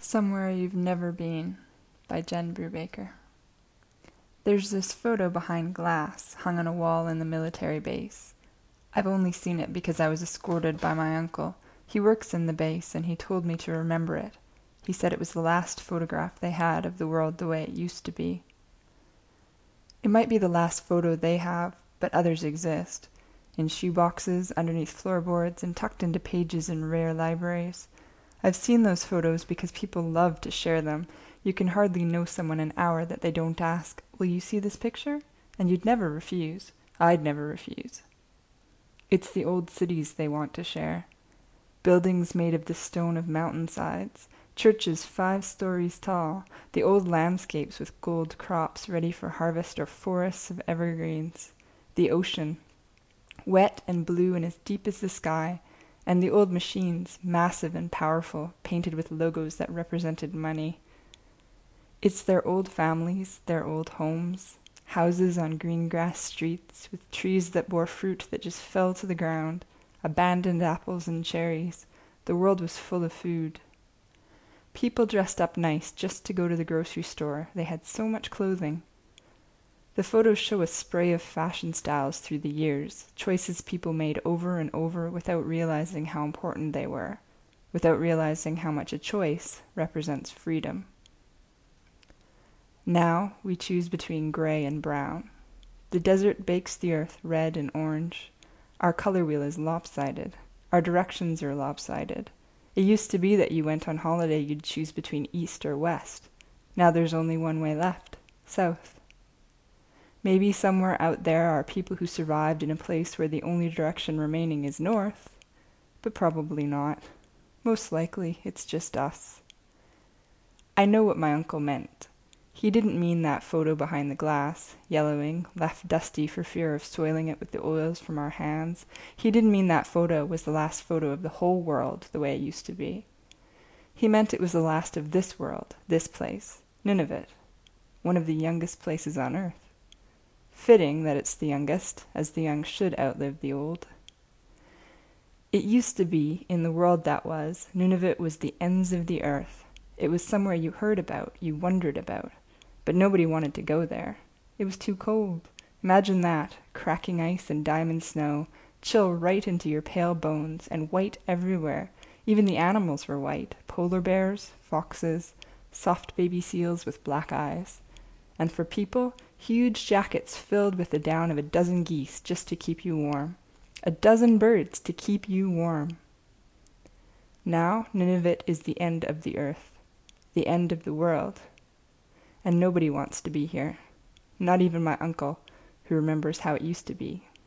Somewhere You've Never Been by Jen Brubaker. There's this photo behind glass hung on a wall in the military base. I've only seen it because I was escorted by my uncle. He works in the base and he told me to remember it. He said it was the last photograph they had of the world the way it used to be. It might be the last photo they have, but others exist. In shoeboxes, underneath floorboards, and tucked into pages in rare libraries. I've seen those photos because people love to share them. You can hardly know someone an hour that they don't ask, "Will you see this picture?" And you'd never refuse. I'd never refuse. It's the old cities they want to share. Buildings made of the stone of mountainsides, churches 5 stories tall, the old landscapes with gold crops ready for harvest or forests of evergreens, the ocean, wet and blue and as deep as the sky, and the old machines, massive and powerful, painted with logos that represented money. It's their old families, their old homes, houses on green grass streets with trees that bore fruit that just fell to the ground, abandoned apples and cherries. The world was full of food. People dressed up nice just to go to the grocery store. They had so much clothing. The photos show a spray of fashion styles through the years, choices people made over and over without realizing how important they were, without realizing how much a choice represents freedom. Now we choose between gray and brown. The desert bakes the earth red and orange. Our color wheel is lopsided. Our directions are lopsided. It used to be that you went on holiday, you'd choose between east or west. Now there's only one way left, south. Maybe somewhere out there are people who survived in a place where the only direction remaining is north, but probably not. Most likely, it's just us. I know what my uncle meant. He didn't mean that photo behind the glass, yellowing, left dusty for fear of soiling it with the oils from our hands. He didn't mean that photo was the last photo of the whole world the way it used to be. He meant it was the last of this world, this place, Nunavut, one of the youngest places on earth. Fitting that it's the youngest, as the young should outlive the old. It used to be, in the world that was, Nunavut was the ends of the earth. It was somewhere you heard about, you wondered about, but nobody wanted to go there. It was too cold. Imagine that, cracking ice and diamond snow, chill right into your pale bones, and white everywhere. Even the animals were white, polar bears, foxes, soft baby seals with black eyes. And for people, huge jackets filled with the down of a dozen geese just to keep you warm. A dozen birds to keep you warm. Now Nunavut is the end of the earth, the end of the world. And nobody wants to be here. Not even my uncle, who remembers how it used to be.